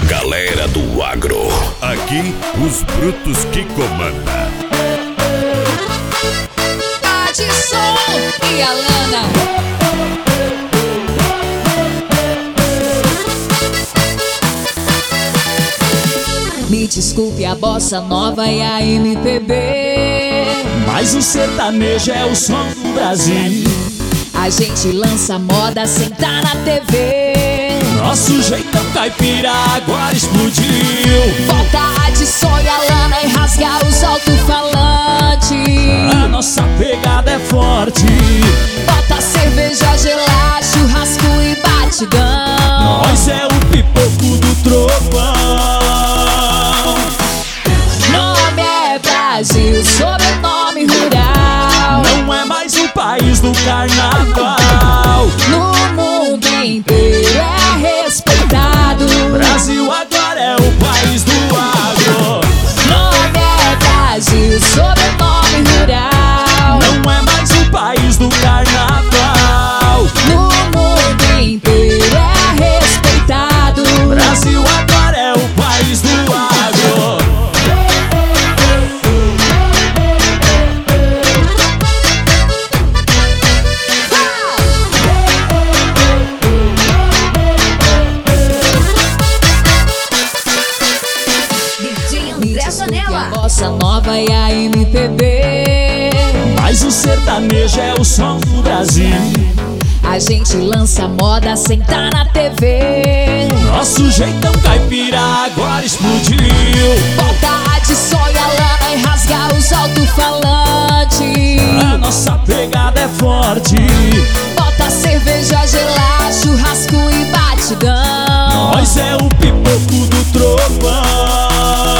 Galera do agro, aqui os brutos que comandam. Adson e Alana. Me desculpe a bossa nova e a MPB, mas o sertanejo é o som do Brasil. A gente lança moda sem tá na TV. Nosso jeitão caipira agora explodiu. Volta Adson e Alana e rasga os alto-falantes. A nossa pegada é forte. Bota cerveja gelada, churrasco e batidão. Nós é o pipoco do trovão. Nome é Brasil, sobrenome rural. Não é mais o país do carnaval. No mundo inteiro é respeitado. Brasil agora é o país do agro. Nome é Brasil, sobrenome rural. Não é mais o país do carnaval. No mundo inteiro é respeitado. Brasil agora é o país do agro. A bossa nova e a MPB, mas o sertanejo é o som do Brasil. a gente lança moda sem tá na TV. Nosso jeitão caipira agora explodiu. Volta Adson e Alana e rasga os alto-falantes. A nossa pegada é forte. Bota cerveja gelada, churrasco e batidão. Nós é o pipoco do trovão.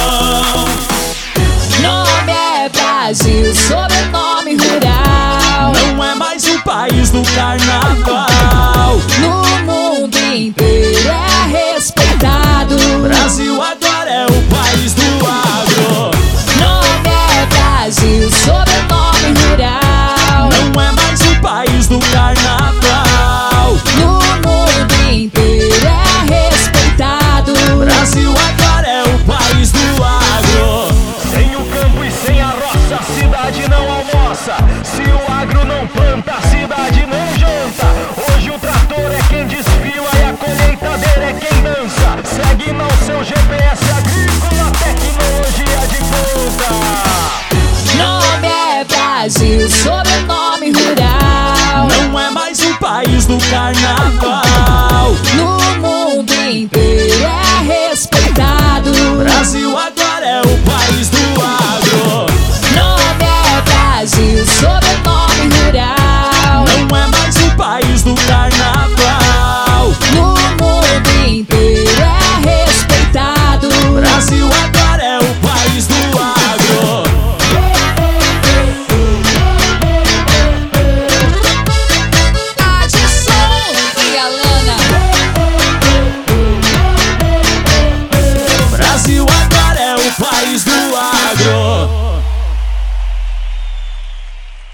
Nome é Brasil, sobrenome rural. Não é mais o país do carnaval. No mundo inteiro é respeitado. Brasil agora é o país do agro. Nome é Brasil, sobrenome rural. Não é mais o país do carnaval. No mundo inteiro é respeitado. Brasil agora é o país do agro. Sem o campo e sem a roça, a cidade não almoça. Se o agro não planta, a cidade não janta. Hoje o trator é quem desfila e a colheitadeira é quem dança. Segue no seu GPS agrícola, tecnologia de ponta. Nome é Brasil, sobrenome rural. Não é mais o país do carnaval.